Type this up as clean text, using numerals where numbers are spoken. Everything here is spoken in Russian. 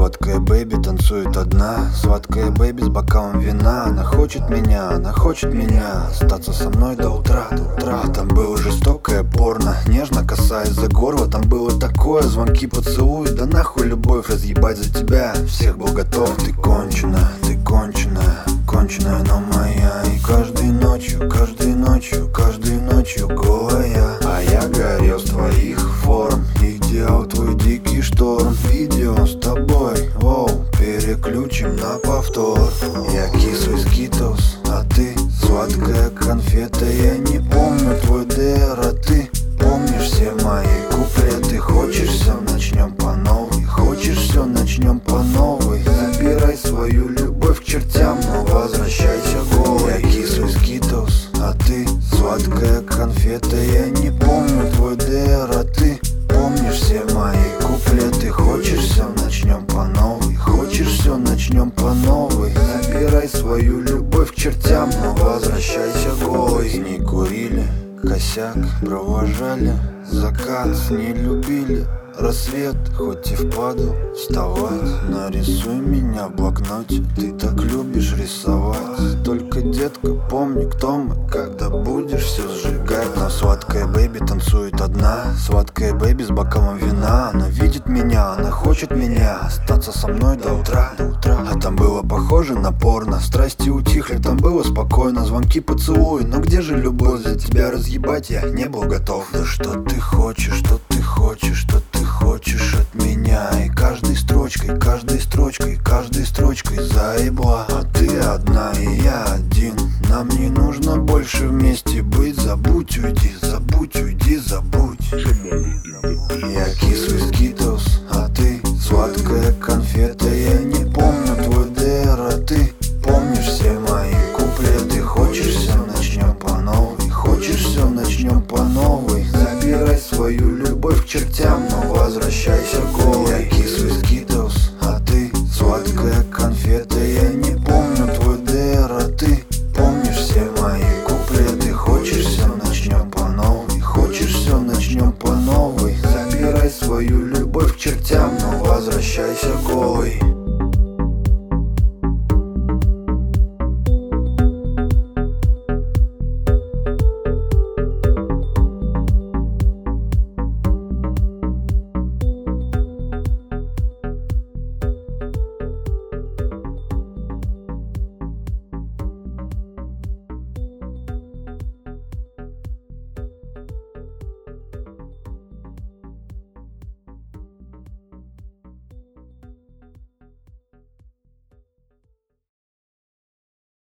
Сладкая бэйби танцует одна, сладкая бэйби с бокалом вина. Она хочет меня остаться со мной до утра, Там было жестокое порно, нежно касаясь за горло. Там было такое, звонки, поцелуи, да нахуй любовь, разъебать за тебя всех был готов. Ты конченая, конченая, но моя. И каждой ночью голая. А я горел с твоих форм, их делал твой дикий шторм. Видео с тобой, воу, переключим на повтор. Я кислый скитлс, а ты сладкая конфета. Я не помню твой ДР, а ты помнишь все мои куплеты. Хочешь все, начнем по новой, Забирай свою любовь к чертям, но возвращайся голой. Я кислый скитлс, а ты сладкая конфета. Я не помню твой ДР, а ты помнишь все мои куплеты. Хочешь все, начнем по новой, Забирай свою любовь к чертям, но возвращайся голой. Не курили, косяк провожали, закат не любили, рассвет хоть и впаду вставать. Нарисуй меня в блокноте, ты так любишь рисовать. Только, детка, помни, кто мы, когда будешь все сжигать. Но сладкая бэйби танцует одна, сладкая бэйби с бокалом вина. Она видит меня, она хочет меня остаться со мной до утра. А там было похоже на порно, страсти утихли, там было спокойно, звонки, поцелуи. Но где же любовь? За тебя разъебать я не был готов. Да что ты хочешь от меня? И каждой строчкой заебла. А ты одна и я один, нам не нужно больше вместе быть. Забудь, уйди. Я кислый скитлс, а ты сладкая конфета. Я не помню твой ДР, а ты помнишь все мои куплеты. Хочешь все, начнем по новой, Забирай свою любовь к чертям, но возвращайся голой. Я кислый скитлс, а ты сладкая конфета. Я не помню твой ДР, а ты помнишь все мои куплеты. Хочешь все, начнем по новой, Забирай свою любовь к чертям, но возвращайся голой.